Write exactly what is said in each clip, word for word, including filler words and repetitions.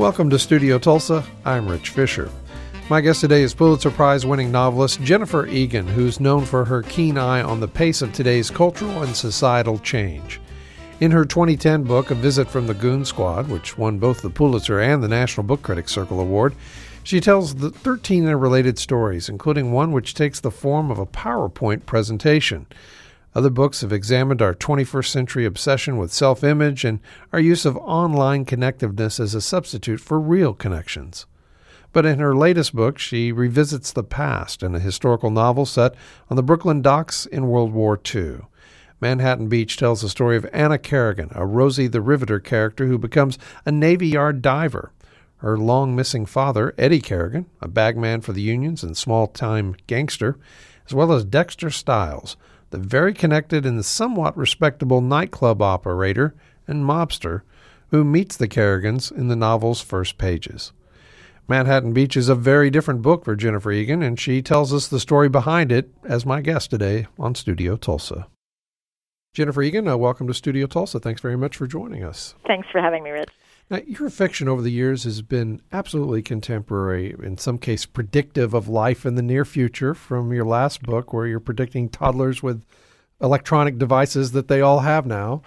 Welcome to Studio Tulsa. I'm Rich Fisher. My guest today is Pulitzer Prize-winning novelist Jennifer Egan, who's known for her keen eye on the pace of today's cultural and societal change. In her twenty ten book, A Visit from the Goon Squad, which won both the Pulitzer and the National Book Critics Circle Award, she tells the thirteen interrelated stories, including one which takes the form of a PowerPoint presentation. Other books have examined our twenty-first century obsession with self-image and our use of online connectiveness as a substitute for real connections. But in her latest book, she revisits the past in a historical novel set on the Brooklyn docks in World War Two. Manhattan Beach tells the story of Anna Kerrigan, a Rosie the Riveter character who becomes a Navy Yard diver. Her long-missing father, Eddie Kerrigan, a bagman for the unions and small-time gangster, as well as Dexter Stiles, the very connected and somewhat respectable nightclub operator and mobster who meets the Kerrigans in the novel's first pages. Manhattan Beach is a very different book for Jennifer Egan, and she tells us the story behind it as my guest today on Studio Tulsa. Jennifer Egan, uh, welcome to Studio Tulsa. Thanks very much for joining us. Thanks for having me, Rich. Now, your fiction over the years has been absolutely contemporary, in some case predictive of life in the near future, from your last book where you're predicting toddlers with electronic devices that they all have now.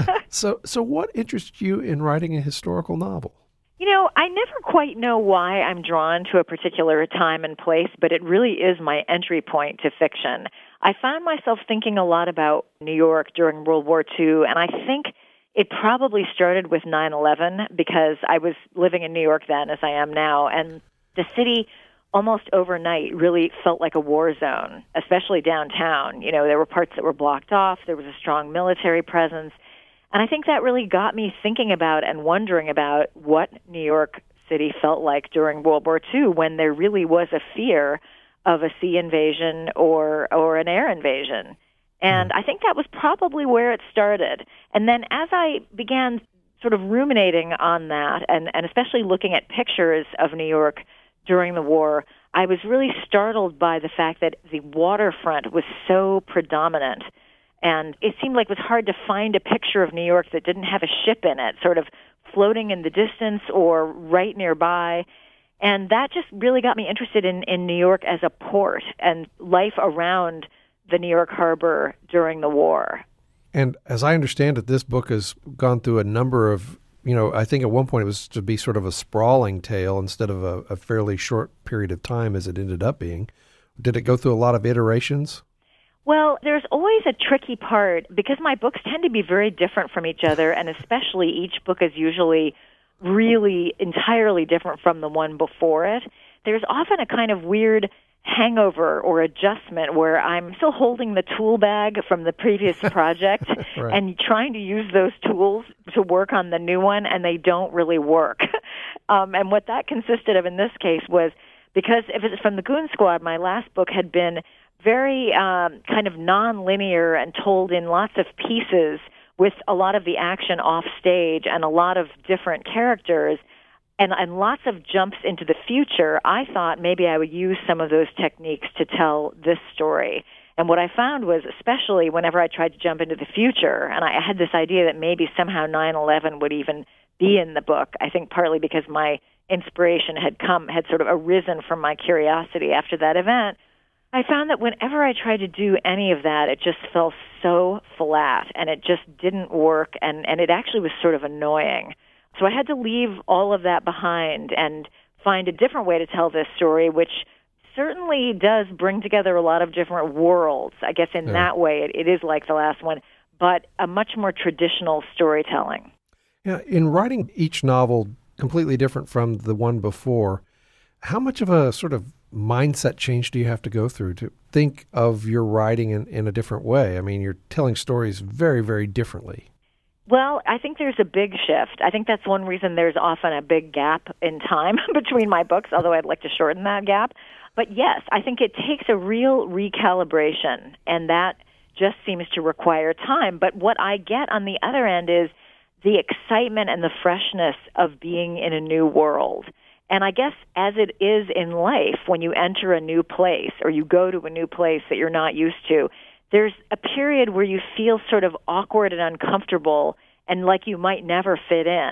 so, so what interests you in writing a historical novel? You know, I never quite know why I'm drawn to a particular time and place, but it really is my entry point to fiction. I found myself thinking a lot about New York during World War Two, and I think it probably started with nine eleven because I was living in New York then, as I am now, and the city almost overnight really felt like a war zone, especially downtown. You know, there were parts that were blocked off, there was a strong military presence, and I think that really got me thinking about and wondering about what New York City felt like during World War Two when there really was a fear of a sea invasion or or an air invasion. And I think that was probably where it started. And then as I began sort of ruminating on that, and, and especially looking at pictures of New York during the war, I was really startled by the fact that the waterfront was so predominant. And it seemed like it was hard to find a picture of New York that didn't have a ship in it, sort of floating in the distance or right nearby. And that just really got me interested in, in New York as a port and life around the New York harbor during the war. And as I understand it, this book has gone through a number of, you know, I think at one point it was to be sort of a sprawling tale instead of a, a fairly short period of time as it ended up being. Did it go through a lot of iterations? Well, there's always a tricky part because my books tend to be very different from each other, and especially each book is usually really entirely different from the one before it. There's often a kind of weird hangover or adjustment where I'm still holding the tool bag from the previous project right. and trying to use those tools to work on the new one, and they don't really work. um, and what that consisted of in this case was, because if it's from the Goon Squad, my last book had been very um, kind of non-linear and told in lots of pieces with a lot of the action off stage and a lot of different characters. And, and lots of jumps into the future. I thought maybe I would use some of those techniques to tell this story. And what I found was, especially whenever I tried to jump into the future, and I had this idea that maybe somehow nine eleven would even be in the book, I think partly because my inspiration had come, had sort of arisen from my curiosity after that event, I found that whenever I tried to do any of that, it just fell so flat, and it just didn't work, and, and it actually was sort of annoying. So I had to leave all of that behind and find a different way to tell this story, which certainly does bring together a lot of different worlds. I guess in yeah. that way it, it is like the last one, but a much more traditional storytelling. Yeah, in writing each novel completely different from the one before, how much of a sort of mindset change do you have to go through to think of your writing in, in a different way? I mean, you're telling stories very, very differently. Well, I think there's a big shift. I think that's one reason there's often a big gap in time between my books, although I'd like to shorten that gap. But yes, I think it takes a real recalibration, and that just seems to require time. But what I get on the other end is the excitement and the freshness of being in a new world. And I guess as it is in life, when you enter a new place or you go to a new place that you're not used to, there's a period where you feel sort of awkward and uncomfortable and like you might never fit in.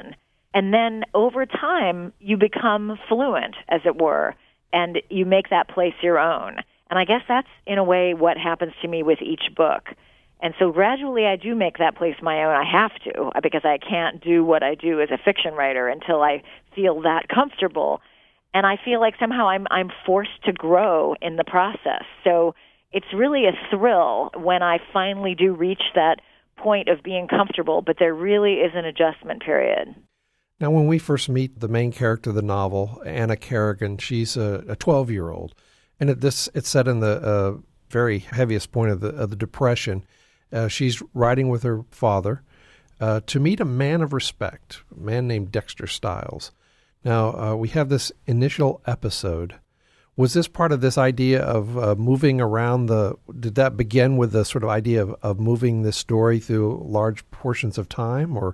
And then over time, you become fluent, as it were, and you make that place your own. And I guess that's, in a way, what happens to me with each book. And so gradually I do make that place my own. I have to, because I can't do what I do as a fiction writer until I feel that comfortable. And I feel like somehow I'm I'm forced to grow in the process. So it's really a thrill when I finally do reach that point of being comfortable, but there really is an adjustment period. Now, when we first meet the main character of the novel, Anna Kerrigan, she's a, a twelve-year-old. And it, this it's set in the uh, very heaviest point of the, of the Depression. Uh, she's riding with her father uh, to meet a man of respect, a man named Dexter Stiles. Now, uh, we have this initial episode. Was this part of this idea of uh, moving around the, did that begin with the sort of idea of, of moving this story through large portions of time, or?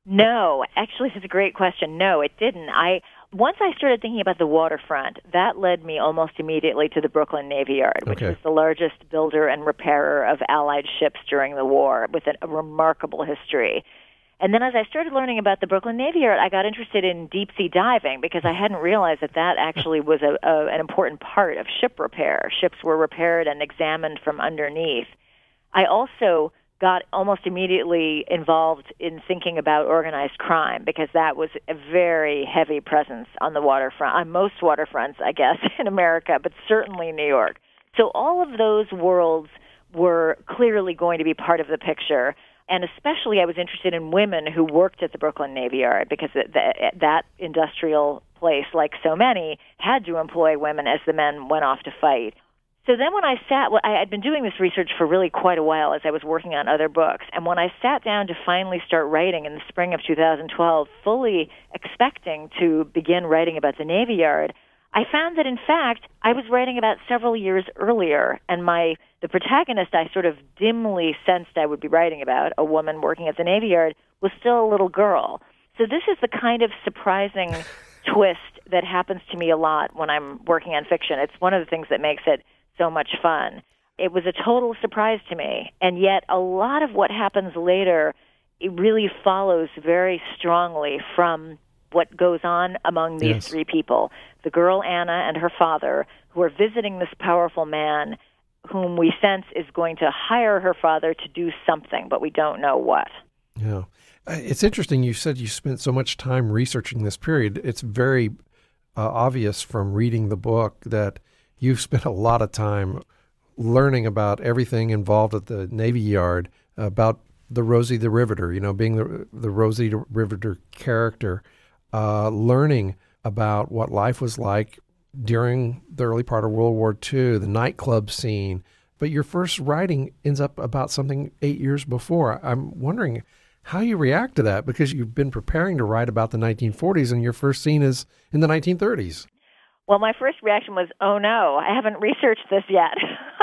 No, actually, this is a great question. No, it didn't. I Once I started thinking about the waterfront, that led me almost immediately to the Brooklyn Navy Yard, which okay. was the largest builder and repairer of Allied ships during the war, with a, a remarkable history. And then as I started learning about the Brooklyn Navy Yard, I got interested in deep-sea diving because I hadn't realized that that actually was a, a, an important part of ship repair. Ships were repaired and examined from underneath. I also got almost immediately involved in thinking about organized crime because that was a very heavy presence on the waterfront, on most waterfronts, I guess, in America, but certainly New York. So all of those worlds were clearly going to be part of the picture. And especially I was interested in women who worked at the Brooklyn Navy Yard because that, that industrial place, like so many, had to employ women as the men went off to fight. So then when I sat, well, I had been doing this research for really quite a while as I was working on other books. And when I sat down to finally start writing in the spring of two thousand twelve, fully expecting to begin writing about the Navy Yard, I found that, in fact, I was writing about several years earlier, and my the protagonist I sort of dimly sensed I would be writing about, a woman working at the Navy Yard, was still a little girl. So this is the kind of surprising twist that happens to me a lot when I'm working on fiction. It's one of the things that makes it so much fun. It was a total surprise to me, and yet a lot of what happens later, it really follows very strongly from what goes on among these yes. three people. The girl, Anna, and her father, who are visiting this powerful man whom we sense is going to hire her father to do something, but we don't know what. Yeah. It's interesting. You said you spent so much time researching this period. It's very uh, obvious from reading the book that you've spent a lot of time learning about everything involved at the Navy Yard, about the Rosie the Riveter, you know, being the, the Rosie the Riveter character, uh, learning about what life was like during the early part of World War Two, the nightclub scene. But your first writing ends up about something eight years before. I'm wondering how you react to that, because you've been preparing to write about the nineteen forties and your first scene is in the nineteen thirties. Well, my first reaction was, oh no, I haven't researched this yet.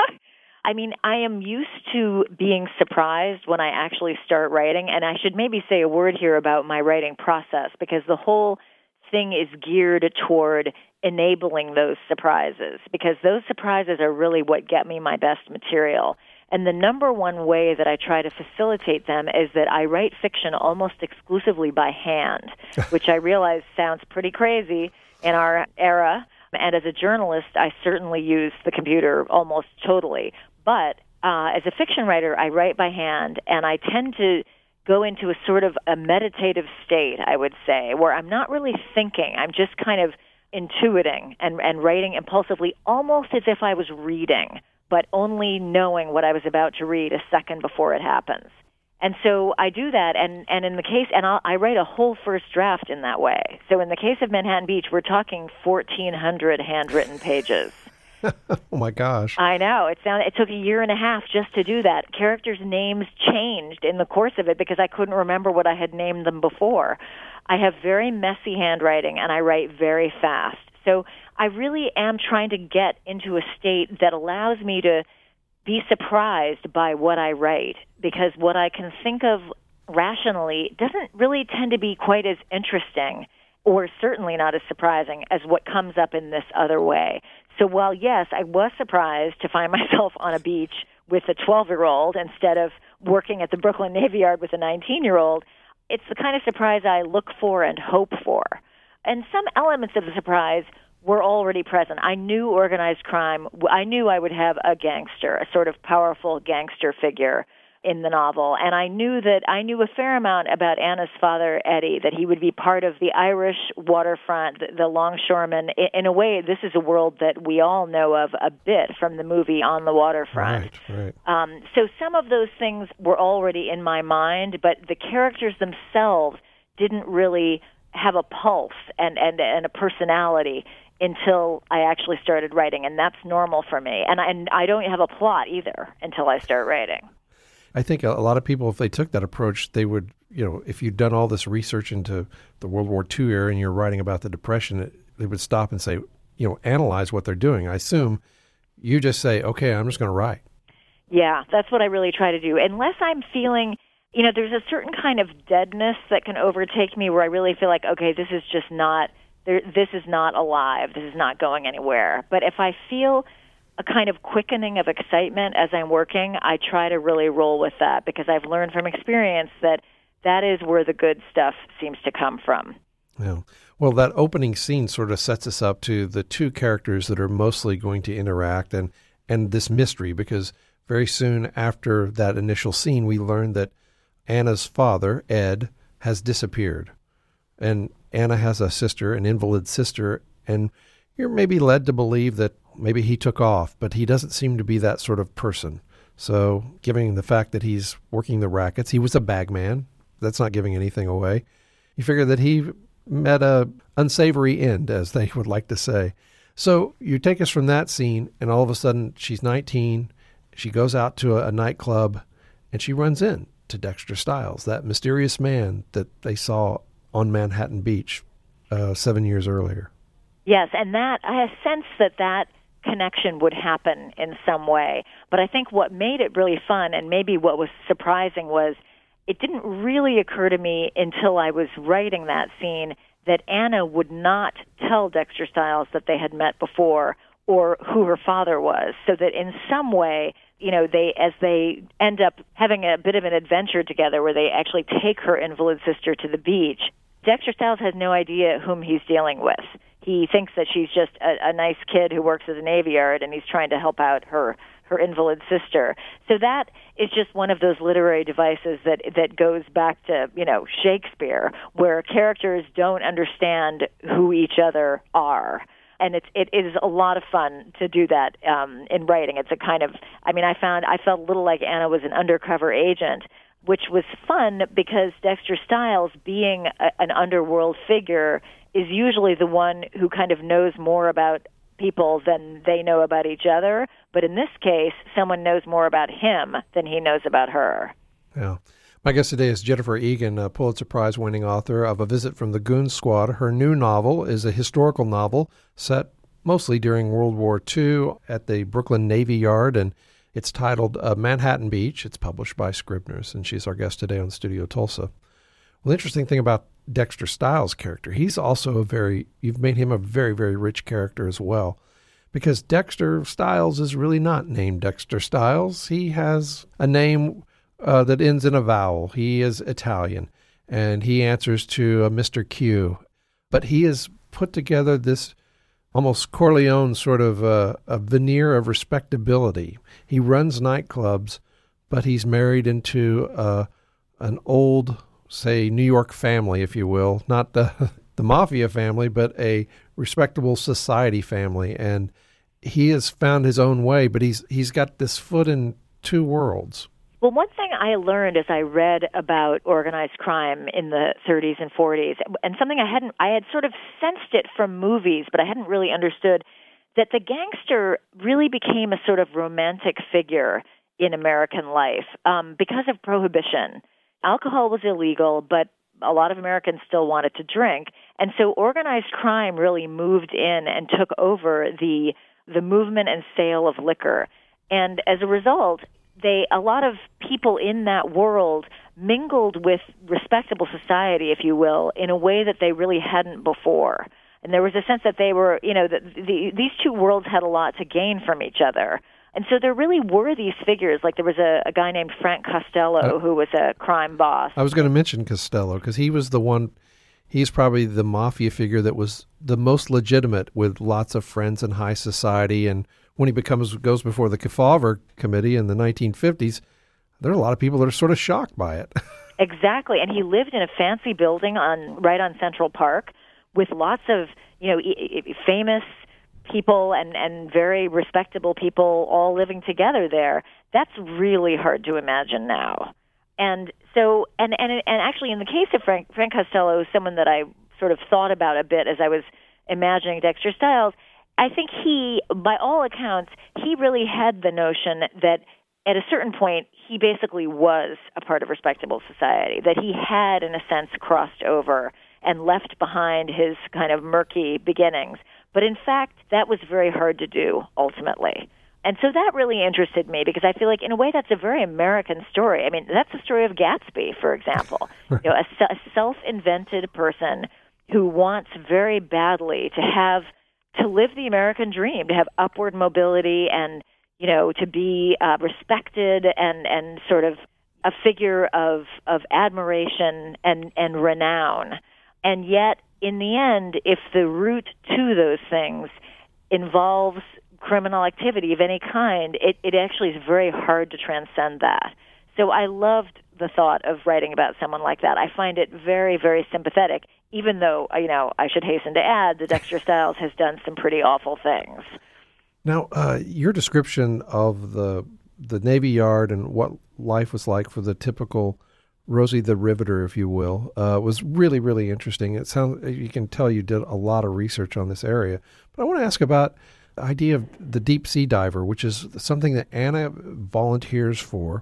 I mean, I am used to being surprised when I actually start writing, and I should maybe say a word here about my writing process, because the whole thing is geared toward enabling those surprises, because those surprises are really what get me my best material. And the number one way that I try to facilitate them is that I write fiction almost exclusively by hand, which I realize sounds pretty crazy in our era. And as a journalist, I certainly use the computer almost totally. But uh, as a fiction writer, I write by hand, and I tend to go into a sort of a meditative state, I would say, where I'm not really thinking. I'm just kind of intuiting and, and writing impulsively, almost as if I was reading, but only knowing what I was about to read a second before it happens. And so I do that, and, and in the case, and I'll, I write a whole first draft in that way. So in the case of Manhattan Beach, we're talking fourteen hundred handwritten pages. Oh my gosh! I know. It sounded. It took a year and a half just to do that. Characters' names changed in the course of it because I couldn't remember what I had named them before. I have very messy handwriting, and I write very fast. So I really am trying to get into a state that allows me to be surprised by what I write, because what I can think of rationally doesn't really tend to be quite as interesting, or certainly not as surprising as what comes up in this other way. So while, yes, I was surprised to find myself on a beach with a twelve-year-old instead of working at the Brooklyn Navy Yard with a nineteen-year-old, it's the kind of surprise I look for and hope for. And some elements of the surprise were already present. I knew organized crime. I knew I would have a gangster, a sort of powerful gangster figure in the novel. And I knew that I knew a fair amount about Anna's father, Eddie, that he would be part of the Irish waterfront, the, the longshoremen. In, in a way, this is a world that we all know of a bit from the movie On the Waterfront. Right, right. Um, so some of those things were already in my mind, but the characters themselves didn't really have a pulse and, and, and a personality until I actually started writing, and that's normal for me. And I, and I don't have a plot either until I start writing. I think a lot of people, if they took that approach, they would, you know, if you'd done all this research into the World War Two era and you're writing about the Depression, they would stop and say, you know, analyze what they're doing. I assume you just say, okay, I'm just going to write. Yeah, that's what I really try to do. Unless I'm feeling, you know, there's a certain kind of deadness that can overtake me where I really feel like, okay, this is just not, there, this is not alive. This is not going anywhere. But if I feel a kind of quickening of excitement as I'm working, I try to really roll with that because I've learned from experience that that is where the good stuff seems to come from. Yeah. Well, that opening scene sort of sets us up to the two characters that are mostly going to interact and, and this mystery, because very soon after that initial scene, we learn that Anna's father, Ed, has disappeared. And Anna has a sister, an invalid sister, and you're maybe led to believe that maybe he took off, but he doesn't seem to be that sort of person. So given the fact that he's working the rackets, he was a bagman. That's not giving anything away. You figure that he met a unsavory end, as they would like to say. So you take us from that scene, and all of a sudden she's nineteen. She goes out to a, a nightclub, and she runs in to Dexter Stiles, that mysterious man that they saw on Manhattan Beach uh, seven years earlier. Yes, and that I sense that that connection would happen in some way. But I think what made it really fun, and maybe what was surprising, was it didn't really occur to me until I was writing that scene that Anna would not tell Dexter Stiles that they had met before or who her father was, so that in some way, you know, they as they end up having a bit of an adventure together where they actually take her invalid sister to the beach, Dexter Stiles has no idea whom he's dealing with. He thinks that she's just a, a nice kid who works at the Navy Yard, and he's trying to help out her her invalid sister. So that is just one of those literary devices that that goes back to, you know, Shakespeare, where characters don't understand who each other are. And it's it is a lot of fun to do that um, in writing. It's a kind of, I mean, I found I felt a little like Anna was an undercover agent, which was fun because Dexter Stiles, being a, an underworld figure, is usually the one who kind of knows more about people than they know about each other. But in this case, someone knows more about him than he knows about her. Yeah. My guest today is Jennifer Egan, a Pulitzer Prize-winning author of A Visit from the Goon Squad. Her new novel is a historical novel set mostly during World War Two at the Brooklyn Navy Yard, and it's titled uh, Manhattan Beach. It's published by Scribner's, and she's our guest today on Studio Tulsa. Well, the interesting thing about Dexter Stiles' character, he's also a very, you've made him a very, very rich character as well, because Dexter Stiles is really not named Dexter Stiles. He has a name uh, that ends in a vowel. He is Italian, and he answers to a Mister Q. But he has put together this almost Corleone sort of uh, a veneer of respectability. He runs nightclubs, but he's married into uh, an old, say, New York family, if you will, not the, the mafia family, but a respectable society family. And he has found his own way, but he's he's got this foot in two worlds. Well, one thing I learned as I read about organized crime in the thirties and forties, and something I hadn't, I had sort of sensed it from movies, but I hadn't really understood, that the gangster really became a sort of romantic figure in American life um, because of Prohibition. Alcohol was illegal, but a lot of Americans still wanted to drink. And so organized crime really moved in and took over the the movement and sale of liquor. And as a result, they a lot of people in that world mingled with respectable society, if you will, in a way that they really hadn't before. And there was a sense that they were, you know, that the, these two worlds had a lot to gain from each other. And so there really were these figures. Like there was a, a guy named Frank Costello uh, who was a crime boss. I was going to mention Costello because he was the one, he's probably the mafia figure that was the most legitimate with lots of friends in high society. And when he becomes goes before the Kefauver Committee in the nineteen fifties, there are a lot of people that are sort of shocked by it. Exactly. And he lived in a fancy building on right on Central Park with lots of, you know, e- e- famous people and, and very respectable people all living together there. That's really hard to imagine now. And so, and, and, and actually in the case of Frank, Frank Costello, someone that I sort of thought about a bit as I was imagining Dexter Stiles, I think he, by all accounts, he really had the notion that at a certain point, he basically was a part of respectable society, that he had, in a sense, crossed over and left behind his kind of murky beginnings. But in fact, that was very hard to do, ultimately. And so that really interested me because I feel like, in a way, that's a very American story. I mean, that's the story of Gatsby, for example. you know, a, a self-invented person who wants very badly to have, to live the American dream, to have upward mobility and, you know, to be uh, respected and, and sort of a figure of, of admiration and, and renown. And yet, in the end, if the route to those things involves criminal activity of any kind, it, it actually is very hard to transcend that. So I loved the thought of writing about someone like that. I find it very, very sympathetic, even though, you know, I should hasten to add that Dexter Stiles has done some pretty awful things. Now, uh, your description of the the Navy Yard and what life was like for the typical Rosie the Riveter, if you will, uh, was really, really interesting. It sounds, you can tell you did a lot of research on this area. But I want to ask about the idea of the deep sea diver, which is something that Anna volunteers for.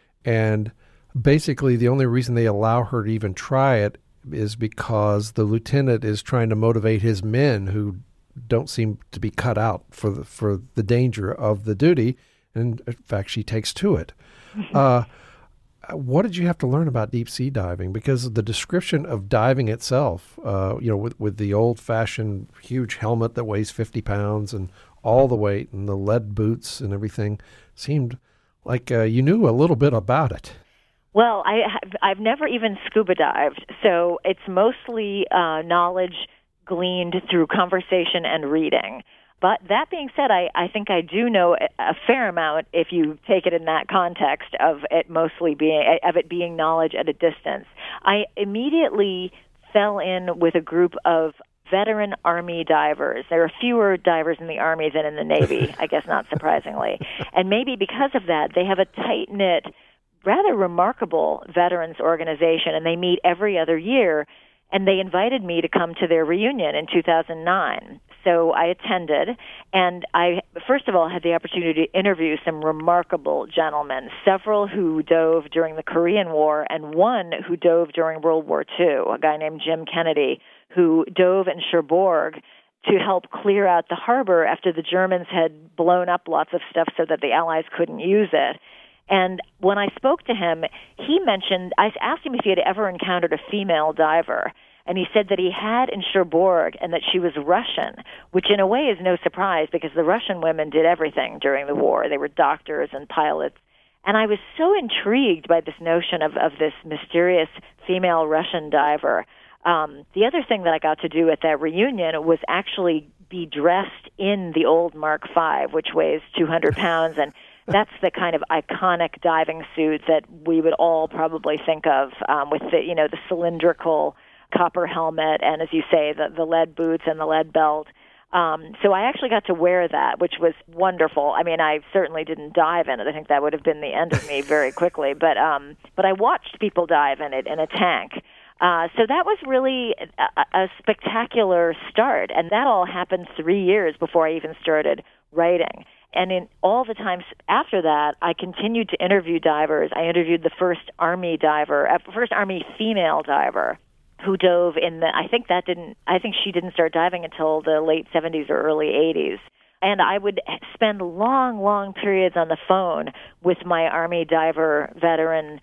And basically the only reason they allow her to even try it is because the lieutenant is trying to motivate his men who don't seem to be cut out for the, for the danger of the duty. And in fact, she takes to it. uh, What did you have to learn about deep sea diving? Because the description of diving itself, uh, you know, with, with the old-fashioned huge helmet that weighs fifty pounds and all the weight and the lead boots and everything, seemed like uh, you knew a little bit about it. Well, I, I've never even scuba dived, so it's mostly uh, knowledge gleaned through conversation and reading. But that being said, I, I think I do know a fair amount if you take it in that context of it mostly being of it being knowledge at a distance. I immediately fell in with a group of veteran Army divers. There are fewer divers in the Army than in the Navy, I guess not surprisingly. And maybe because of that, they have a tight-knit, rather remarkable veterans organization, and they meet every other year. And they invited me to come to their reunion in two thousand nine. So I attended, and I, first of all, had the opportunity to interview some remarkable gentlemen, several who dove during the Korean War, and one who dove during World War Two, a guy named Jim Kennedy, who dove in Cherbourg to help clear out the harbor after the Germans had blown up lots of stuff so that the Allies couldn't use it. And when I spoke to him, he mentioned, I asked him if he had ever encountered a female diver. And he said that he had in Cherbourg and that she was Russian, which in a way is no surprise because the Russian women did everything during the war. They were doctors and pilots. And I was so intrigued by this notion of, of this mysterious female Russian diver. Um, the other thing that I got to do at that reunion was actually be dressed in the old Mark five, which weighs two hundred pounds, and that's the kind of iconic diving suit that we would all probably think of um, with the, you know, the cylindrical copper helmet and, as you say, the, the lead boots and the lead belt. Um, so I actually got to wear that, which was wonderful. I mean, I certainly didn't dive in it. I think that would have been the end of me very quickly. But um, but I watched people dive in it in a tank. Uh, so that was really a, a spectacular start, and that all happened three years before I even started writing. And in all the times after that, I continued to interview divers. I interviewed the first Army diver, uh, first Army female diver, who dove in the, I think that didn't, I think she didn't start diving until the late seventies or early eighties. And I would spend long, long periods on the phone with my Army diver veteran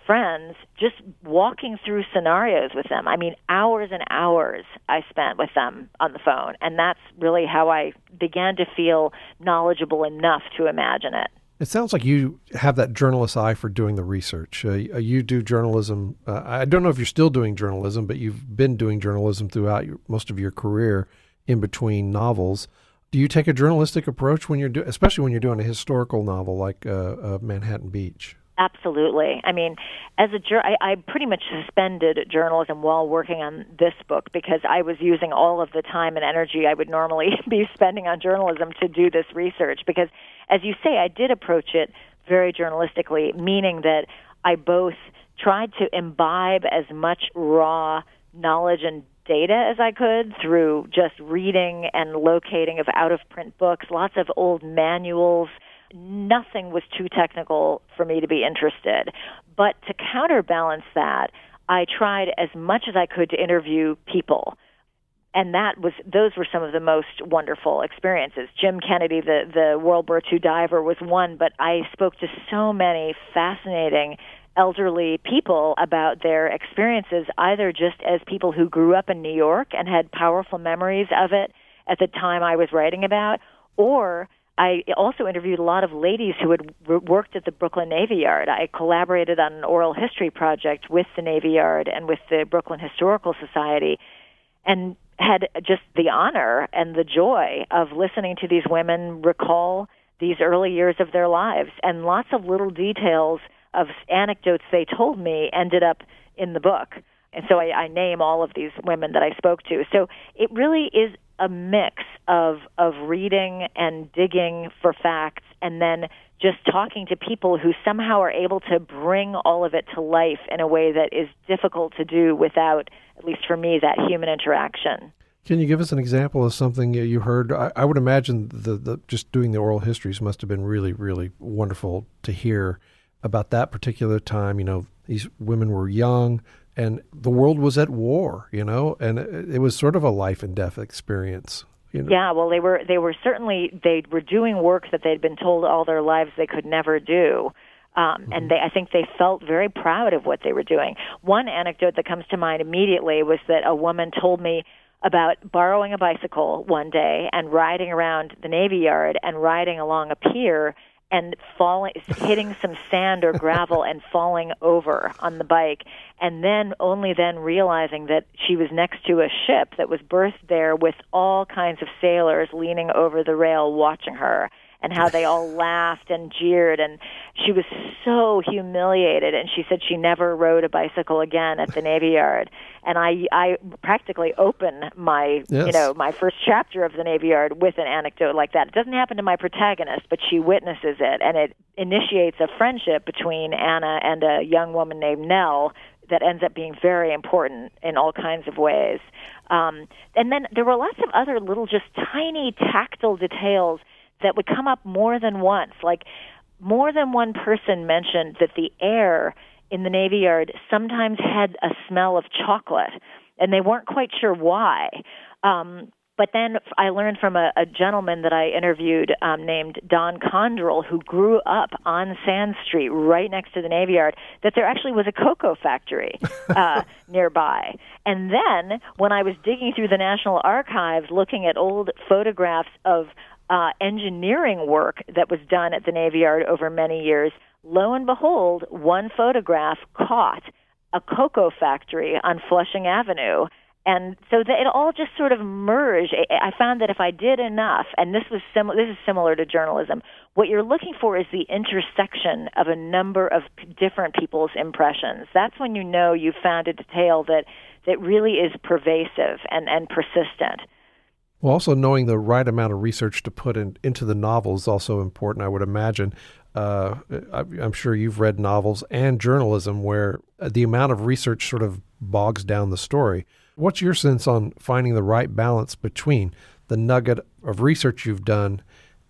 friends, just walking through scenarios with them. I mean, hours and hours I spent with them on the phone, and that's really how I began to feel knowledgeable enough to imagine it. It sounds like you have that journalist eye for doing the research. Uh, you do journalism. Uh, I don't know if you're still doing journalism, but you've been doing journalism throughout your, most of your career in between novels. Do you take a journalistic approach when you're doing, especially when you're doing a historical novel like uh, uh, Manhattan Beach? Absolutely. I mean, as a jur- I, I pretty much suspended journalism while working on this book because I was using all of the time and energy I would normally be spending on journalism to do this research. Because, as you say, I did approach it very journalistically, meaning that I both tried to imbibe as much raw knowledge and data as I could through just reading and locating of out-of-print books, lots of old manuals. Nothing was too technical for me to be interested. But to counterbalance that, I tried as much as I could to interview people. And that was those were some of the most wonderful experiences. Jim Kennedy, the, the World War Two diver, was one, but I spoke to so many fascinating elderly people about their experiences, either just as people who grew up in New York and had powerful memories of it at the time I was writing about, or I also interviewed a lot of ladies who had worked at the Brooklyn Navy Yard. I collaborated on an oral history project with the Navy Yard and with the Brooklyn Historical Society, and had just the honor and the joy of listening to these women recall these early years of their lives. And lots of little details of anecdotes they told me ended up in the book. And so I, I name all of these women that I spoke to. So it really is a mix of of reading and digging for facts and then just talking to people who somehow are able to bring all of it to life in a way that is difficult to do without, at least for me, that human interaction. Can you give us an example of something you heard? I, I would imagine the, the just doing the oral histories must have been really, really wonderful to hear about that particular time. You know, these women were young, and the world was at war, you know, and it, it was sort of a life and death experience. You know? Yeah, well, they were they were certainly, they were doing work that they'd been told all their lives they could never do. Um, mm-hmm. And they, I think they felt very proud of what they were doing. One anecdote that comes to mind immediately was that a woman told me about borrowing a bicycle one day and riding around the Navy Yard and riding along a pier and falling, hitting some sand or gravel and falling over on the bike, and then only then realizing that she was next to a ship that was berthed there with all kinds of sailors leaning over the rail watching her, and how they all laughed and jeered, and she was so humiliated, and she said she never rode a bicycle again at the Navy Yard. And I, I practically open my, yes. you know, my first chapter of the Navy Yard with an anecdote like that. It doesn't happen to my protagonist, but she witnesses it, and it initiates a friendship between Anna and a young woman named Nell that ends up being very important in all kinds of ways. Um, and then there were lots of other little, just tiny tactile details that would come up more than once. Like, more than one person mentioned that the air in the Navy Yard sometimes had a smell of chocolate, and they weren't quite sure why. Um, but then I learned from a, a gentleman that I interviewed um, named Don Condrell, who grew up on Sand Street right next to the Navy Yard, that there actually was a cocoa factory uh, nearby. And then when I was digging through the National Archives looking at old photographs of Uh, engineering work that was done at the Navy Yard over many years, lo and behold, one photograph caught a cocoa factory on Flushing Avenue. And so that it all just sort of merged. I found that if I did enough, and this was sim- this is similar to journalism, what you're looking for is the intersection of a number of different people's impressions. That's when you know you've found a detail that, that really is pervasive and, and persistent. Well, also knowing the right amount of research to put in, into the novel is also important, I would imagine. Uh, I, I'm sure you've read novels and journalism where the amount of research sort of bogs down the story. What's your sense on finding the right balance between the nugget of research you've done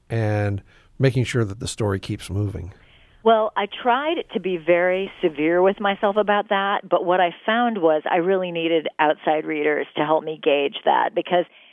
and making sure that the story keeps moving? Well, I tried to be very severe with myself about that, but what I found was I really needed outside readers to help me gauge that, because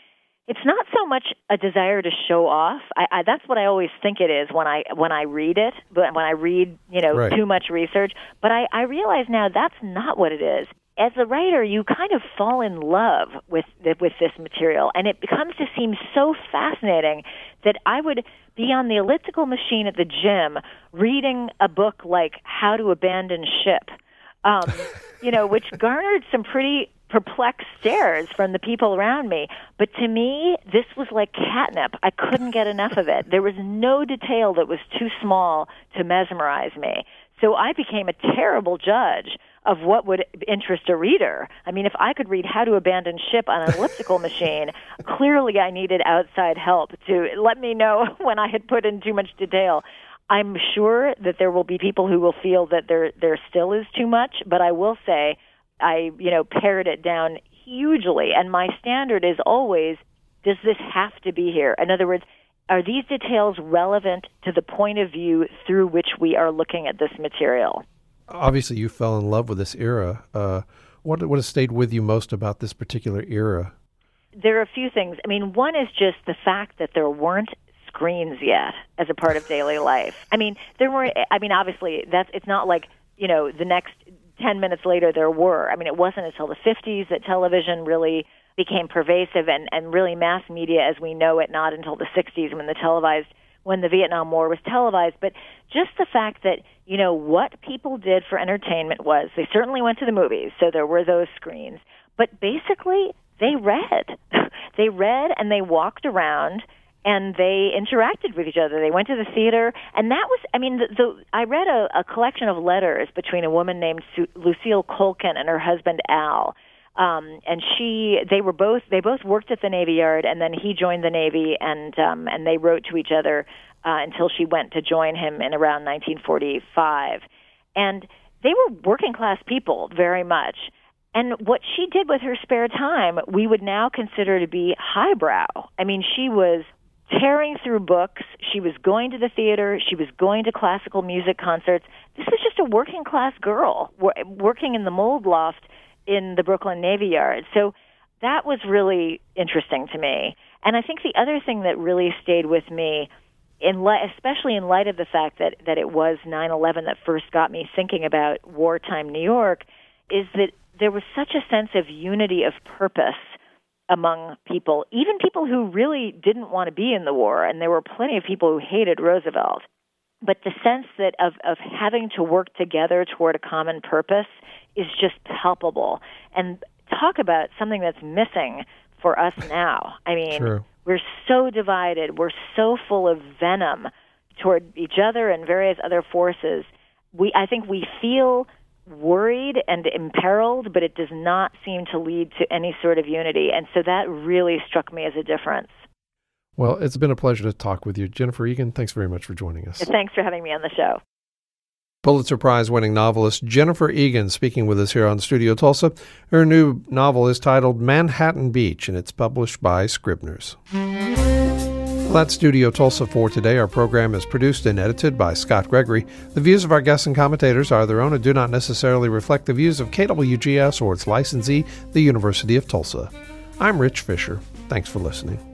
it's not so much a desire to show off. I, I, that's what I always think it is when I when I read it, but when I read, you know, right. too much research. But I, I realize now that's not what it is. As a writer, you kind of fall in love with with this material, and it becomes to seem so fascinating that I would be on the elliptical machine at the gym reading a book like How to Abandon Ship, um, you know, which garnered some pretty perplexed stares from the people around me. But to me, this was like catnip. I couldn't get enough of it. There was no detail that was too small to mesmerize me. So I became a terrible judge of what would interest a reader. I mean, if I could read How to Abandon Ship on an elliptical machine, clearly I needed outside help to let me know when I had put in too much detail. I'm sure that there will be people who will feel that there there still is too much, but I will say I, you know, pared it down hugely. And my standard is always, does this have to be here? In other words, are these details relevant to the point of view through which we are looking at this material? Obviously, you fell in love with this era. Uh, what what has stayed with you most about this particular era? There are a few things. I mean, one is just the fact that there weren't screens yet as a part of daily life. I mean, there were. I mean, obviously, that's it's not like, you know, the next ten minutes later there were. I mean, it wasn't until the fifties that television really became pervasive and, and really mass media as we know it, not until the sixties when the televised when the Vietnam War was televised. But just the fact that, you know, what people did for entertainment was they certainly went to the movies, so there were those screens. But basically, they read. They read and they walked around and they interacted with each other. They went to the theater, and that was, I mean, the, the, I read a, a collection of letters between a woman named Su- Lucille Colkin and her husband Al. Um, and she, they were both, they both worked at the Navy Yard, and then he joined the Navy, and um, and they wrote to each other uh, until she went to join him in around nineteen forty-five. And they were working class people very much. And what she did with her spare time, we would now consider to be highbrow. I mean, she was tearing through books. She was going to the theater. She was going to classical music concerts. This was just a working class girl working in the mold loft in the Brooklyn Navy Yard. So that was really interesting to me. And I think the other thing that really stayed with me, in li- especially in light of the fact that, that it was nine eleven that first got me thinking about wartime New York, is that there was such a sense of unity of purpose among people, even people who really didn't want to be in the war. And there were plenty of people who hated Roosevelt. But the sense that of, of having to work together toward a common purpose is just palpable. And talk about something that's missing for us now. I mean, True. We're so divided. We're so full of venom toward each other and various other forces. We, I think we feel worried and imperiled, but it does not seem to lead to any sort of unity. And so that really struck me as a difference. Well, it's been a pleasure to talk with you. Jennifer Egan, thanks very much for joining us. Thanks for having me on the show. Pulitzer Prize-winning novelist Jennifer Egan speaking with us here on Studio Tulsa. Her new novel is titled Manhattan Beach, and it's published by Scribner's. Well, that's Studio Tulsa for today. Our program is produced and edited by Scott Gregory. The views of our guests and commentators are their own and do not necessarily reflect the views of K W G S or its licensee, the University of Tulsa. I'm Rich Fisher. Thanks for listening.